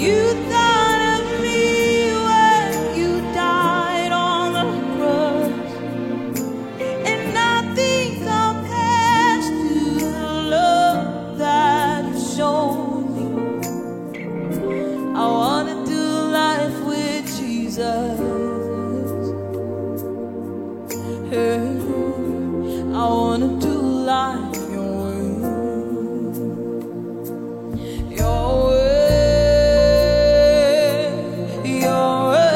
You thought of me when you died on the cross, and nothing compares to the love that you showed me. I wanna do life with Jesus. I wanna do life your way, your way, your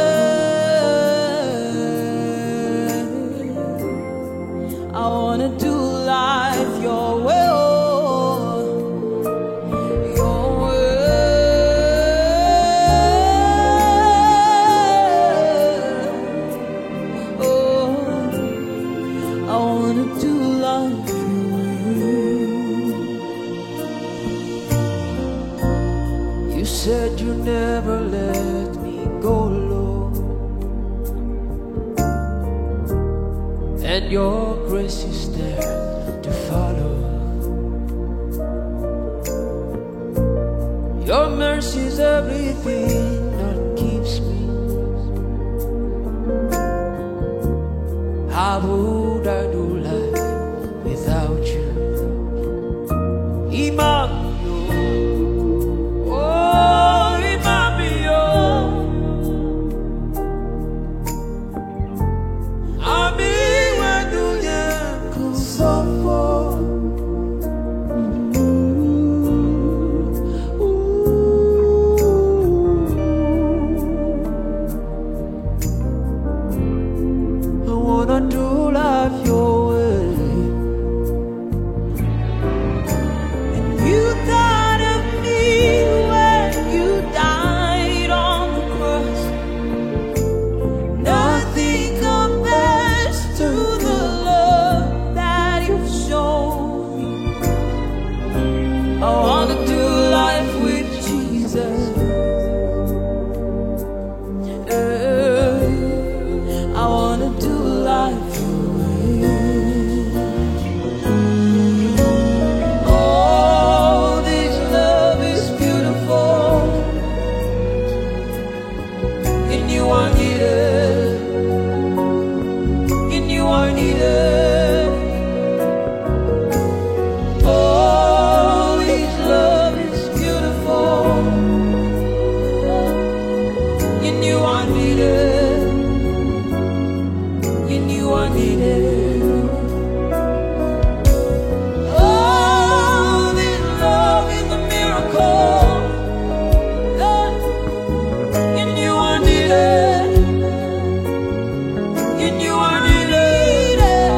way. I wanna do life your way, your way. Oh, I wanna do life your way. You said you never let me go alone, and your grace is there to follow. Your mercy is everything that keeps me. How would I do life without you? Emmanuel, oh Emmanuel, Ami wadunya kusofo. I wanna do life your way. And you thought of me when you died on the cross. Nothing compares to the love that you've shown me. I wanna do life with Jesus. I wanna do life your way. Oh, this love is beautiful. In you I needed. In you I needed. Oh, this love is beautiful. In you I needed. In you I needed. Oh, this love is a miracle. In you I needed. In you I needed.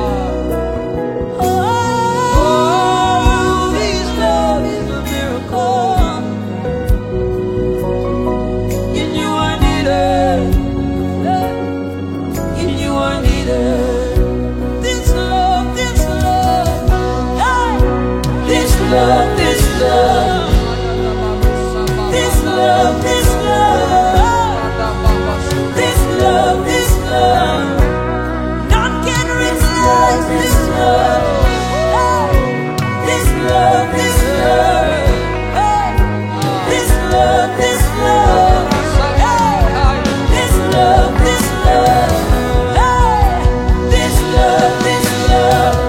Oh, this love is a miracle. In you I needed. In you I needed. This love, this love, hey. This love, this love, this love, this love, this love, this love. None can replace this love, hey. This love, this love, hey. This love, this love, hey. This love, this love. This love, this love,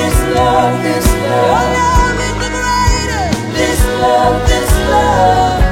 this love, your love is the greatest. This love,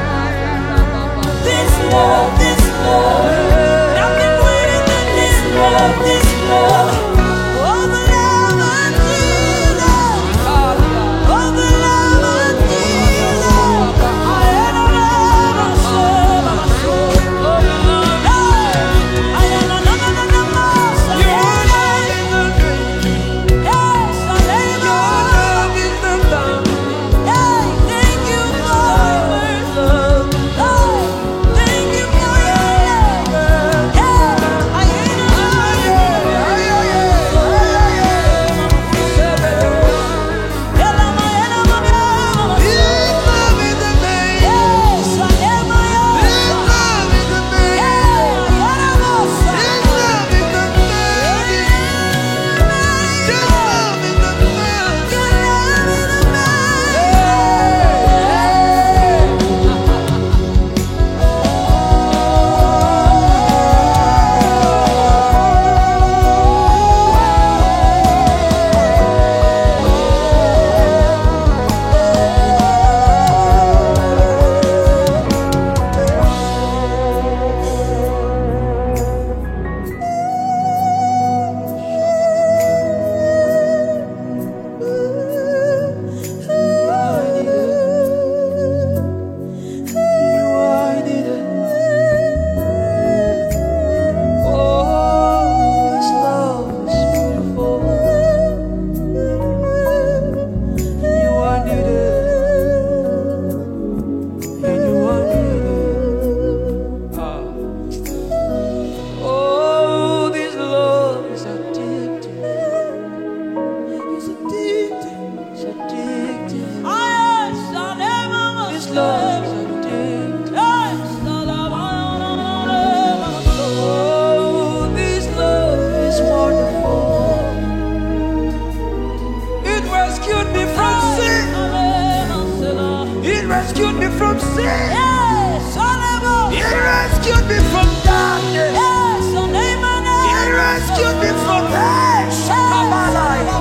rescued me from sin. Yes, hallelujah. He rescued me from darkness. Yes, your name and He rescued me from hell. Shakabalaya.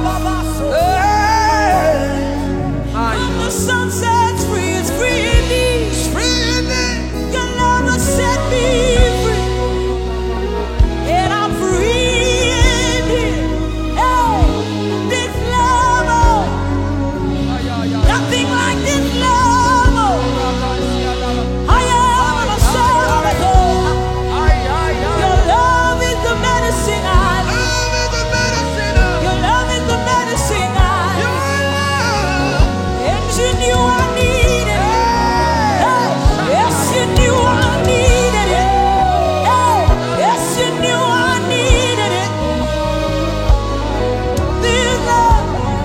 Hey. when the sun sets free, it's free indeed. It's free indeed. Your love has set me free, and I'm free indeed. Hey, this love, oh, nothing like this love. Oh, I am a son of a God. Your love is the medicine I need. Your love is the medicine I need. And you knew I needed it. Hey, yes, you knew I needed it. Hey, yes, you knew I needed it. This love,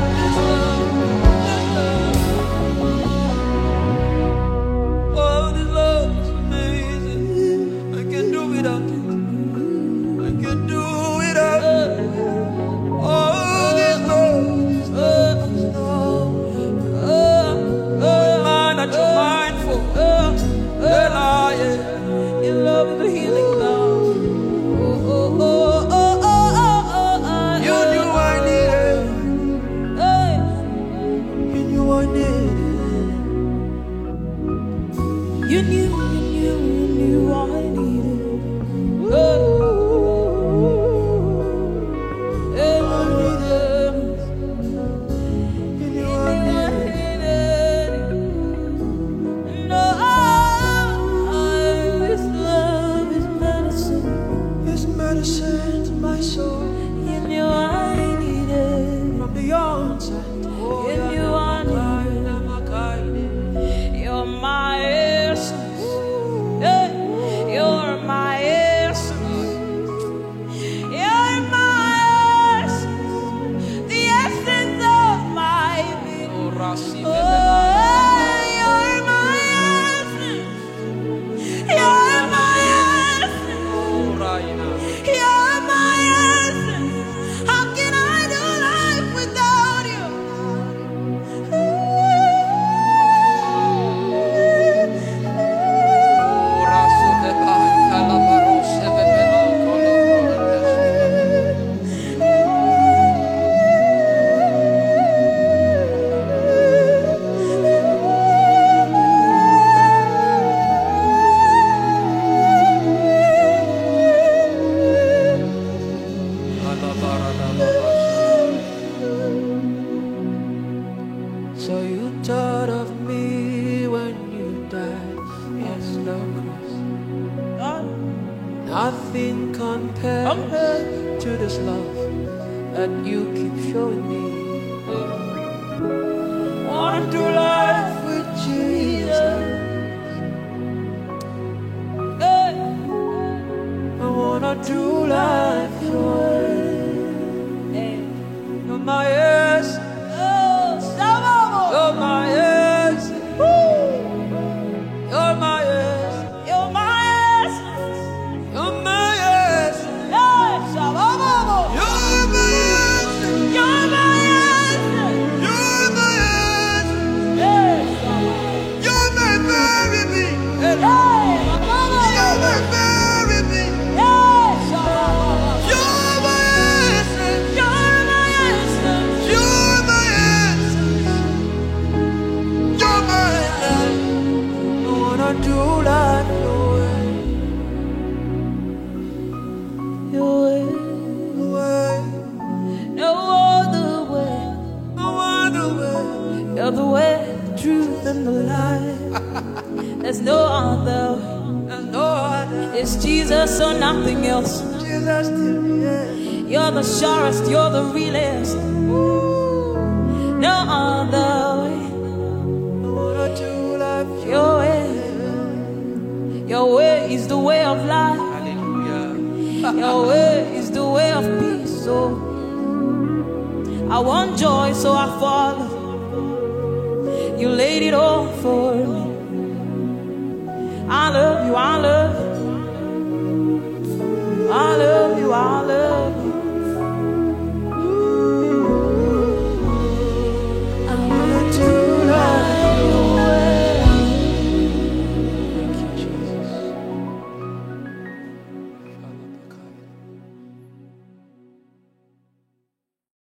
oh, this love is amazing. I can do without it. I can do without it. Oh, this love, man that you're mindful. Your love is a healing love. You knew I needed. Hey. You knew I needed. You knew I needed. You knew I needed. This love is medicine. It's medicine to my soul. You knew I needed. From the onset. You knew I needed. You're my essence. Hey, you're my essence. You're my essence. The essence of my being. Oh, you're my essence. You're my essence. You're my essence. How can I do life without you? So you thought of me when you died on the cross. Nothing compares to this love that you keep showing me. Wanna do life with Jesus. I wanna do life your way. You're my essence. You're my essence. You're my essence. You're my essence. You're my essence. Yes, You're my essence. you're my essence. You're my essence. Yes, You're my very being. hey, You're my very being. yes, You're my essence. you're my essence. You're my essence. You're my essence. I wanna do life your way. Your way, Way. no other way. No other way. You're the way, the truth, and the life. There's no other. There's no other. It's Jesus or nothing else. Jesus till the end. You're the surest, you're the realest. No other way. I wanna do life Your way, your way is the way of life. Hallelujah. Your way is the way of peace. So I want joy, so I follow. You laid it all for me. I love you, I love you, I love you, I love you.